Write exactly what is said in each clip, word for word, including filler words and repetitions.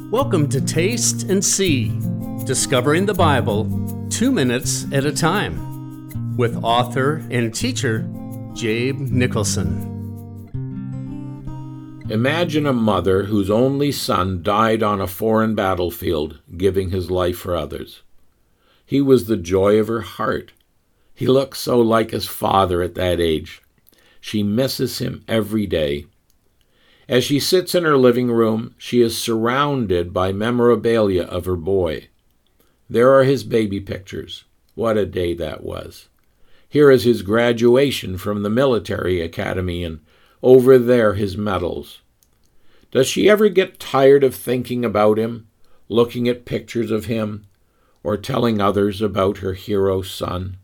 Welcome to Taste and See, discovering the Bible two minutes at a time, with author and teacher Jabe Nicholson. Imagine a mother whose only son died on a foreign battlefield, giving his life for others. He was the joy of her heart. He looked so like his father at that age. She misses him every day. As she sits in her living room, she is surrounded by memorabilia of her boy. There are his baby pictures. What a day that was. Here is his graduation from the military academy, and over there his medals. Does she ever get tired of thinking about him, looking at pictures of him, or telling others about her hero son?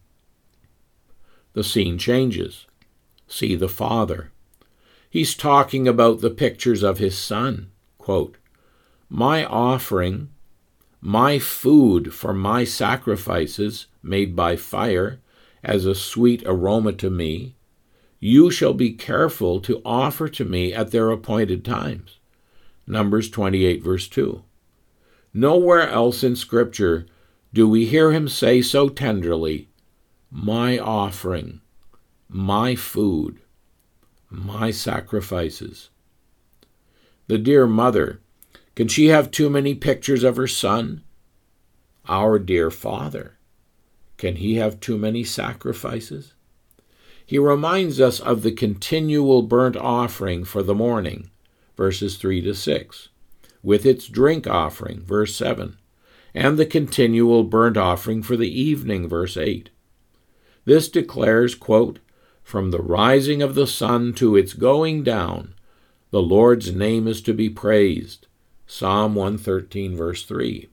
The scene changes. See the father. He's talking about the pictures of his son. Quote, "My offering, my food for my sacrifices made by fire as a sweet aroma to me, you shall be careful to offer to me at their appointed times." Numbers twenty-eight, verse two. Nowhere else in Scripture do we hear him say so tenderly, "My offering, my food, my sacrifices." The dear mother, can she have too many pictures of her son? Our dear Father, can he have too many sacrifices? He reminds us of the continual burnt offering for the morning, verses three to six, with its drink offering, verse seven, and the continual burnt offering for the evening, verse eight. This declares, quote, "From the rising of the sun to its going down, the Lord's name is to be praised." Psalm one thirteen, verse three.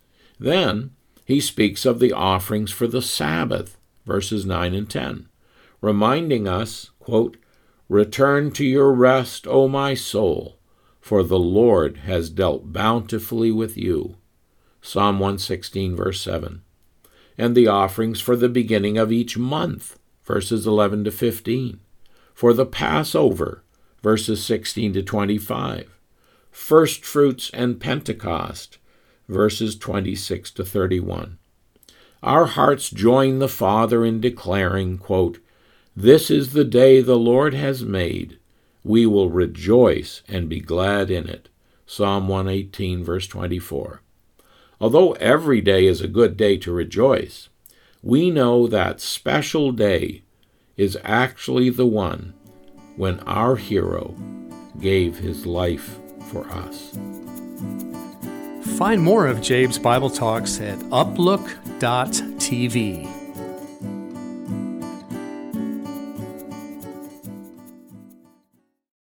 Then he speaks of the offerings for the Sabbath, verses nine and ten, reminding us, quote, "Return to your rest, O my soul, for the Lord has dealt bountifully with you." Psalm one sixteen, verse seven. And the offerings for the beginning of each month, verses eleven to fifteen, for the Passover, verses sixteen to twenty-five, first fruits and Pentecost, verses twenty-six to thirty-one. Our hearts join the Father in declaring, quote, "This is the day the Lord has made. We will rejoice and be glad in it." Psalm one eighteen, verse twenty-four. Although every day is a good day to rejoice, we know that special day is actually the one when our hero gave his life for us. Find more of Jabe's Bible Talks at uplook dot t v.